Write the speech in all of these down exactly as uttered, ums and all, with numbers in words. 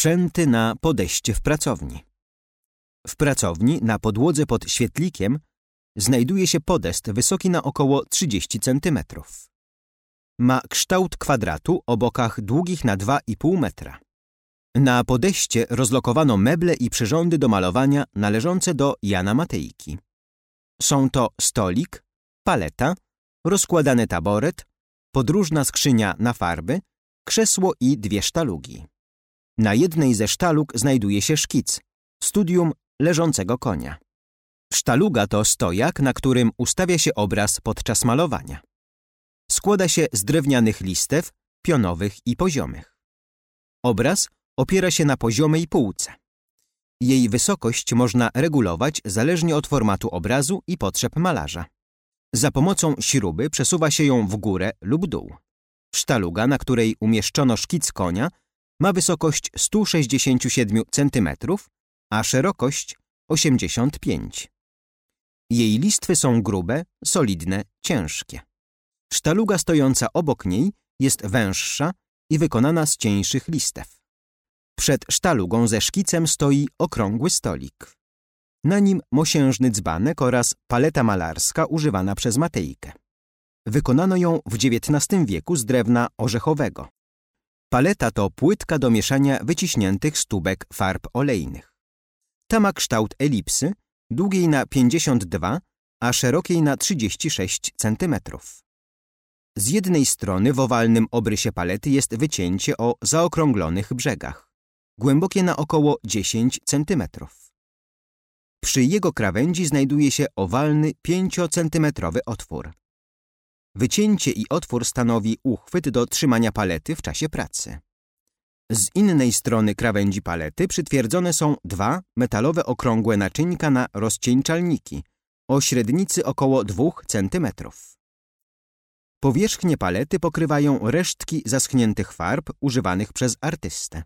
Sprzęty na podejście w pracowni. W pracowni na podłodze pod świetlikiem znajduje się podest wysoki na około trzydzieści centymetrów. Ma kształt kwadratu o bokach długich na dwa i pół metra. Na podeście rozlokowano meble i przyrządy do malowania należące do Jana Matejki. Są to stolik, paleta, rozkładany taboret, podróżna skrzynia na farby, krzesło i dwie sztalugi. Na jednej ze sztalug znajduje się szkic, studium leżącego konia. Sztaluga to stojak, na którym ustawia się obraz podczas malowania. Składa się z drewnianych listew, pionowych i poziomych. Obraz opiera się na poziomej półce. Jej wysokość można regulować zależnie od formatu obrazu i potrzeb malarza. Za pomocą śruby przesuwa się ją w górę lub dół. Sztaluga, na której umieszczono szkic konia, ma wysokość sto sześćdziesiąt siedem centymetrów, a szerokość osiemdziesiąt pięć. Jej listwy są grube, solidne, ciężkie. Sztaluga stojąca obok niej jest węższa i wykonana z cieńszych listew. Przed sztalugą ze szkicem stoi okrągły stolik. Na nim mosiężny dzbanek oraz paleta malarska używana przez Matejkę. Wykonano ją w dziewiętnastym wieku z drewna orzechowego. Paleta to płytka do mieszania wyciśniętych stóbek farb olejnych. Ta ma kształt elipsy, długiej na pięćdziesiąt dwa, a szerokiej na trzydzieści sześć centymetrów. Z jednej strony w owalnym obrysie palety jest wycięcie o zaokrąglonych brzegach, głębokie na około dziesięć centymetrów. Przy jego krawędzi znajduje się owalny pięciocentymetrowy otwór. Wycięcie i otwór stanowi uchwyt do trzymania palety w czasie pracy. Z innej strony krawędzi palety przytwierdzone są dwa metalowe okrągłe naczynka na rozcieńczalniki o średnicy około dwóch centymetrów. Powierzchnię palety pokrywają resztki zaschniętych farb używanych przez artystę.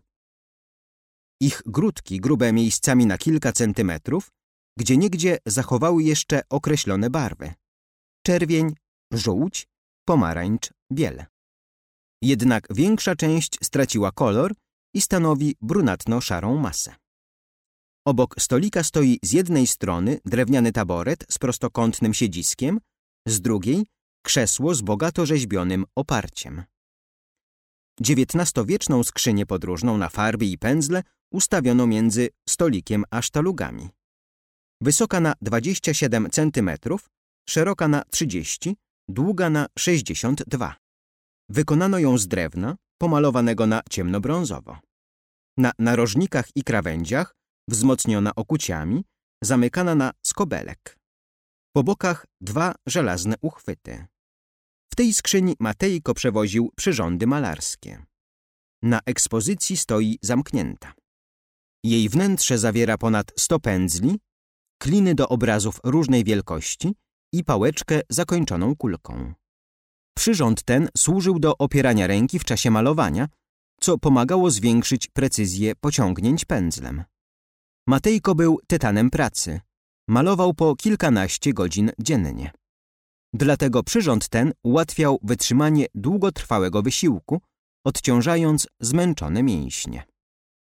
Ich grudki grube miejscami na kilka centymetrów, gdzieniegdzie zachowały jeszcze określone barwy: czerwień, żółć, pomarańcz, biel. Jednak większa część straciła kolor i stanowi brunatno-szarą masę. Obok stolika stoi z jednej strony drewniany taboret z prostokątnym siedziskiem, z drugiej krzesło z bogato rzeźbionym oparciem. dziewiętnastowieczną skrzynię podróżną na farby i pędzle ustawiono między stolikiem a sztalugami. Wysoka na dwadzieścia siedem centymetrów, szeroka na trzydzieści, długa na sześćdziesiąt dwa. Wykonano ją z drewna, pomalowanego na ciemnobrązowo. Na narożnikach i krawędziach, wzmocniona okuciami, zamykana na skobelek. Po bokach dwa żelazne uchwyty. W tej skrzyni Matejko przewoził przyrządy malarskie. Na ekspozycji stoi zamknięta. Jej wnętrze zawiera ponad sto pędzli, kliny do obrazów różnej wielkości i pałeczkę zakończoną kulką. Przyrząd ten służył do opierania ręki w czasie malowania, co pomagało zwiększyć precyzję pociągnięć pędzlem. Matejko był tytanem pracy. Malował po kilkanaście godzin dziennie. Dlatego przyrząd ten ułatwiał wytrzymanie długotrwałego wysiłku, odciążając zmęczone mięśnie.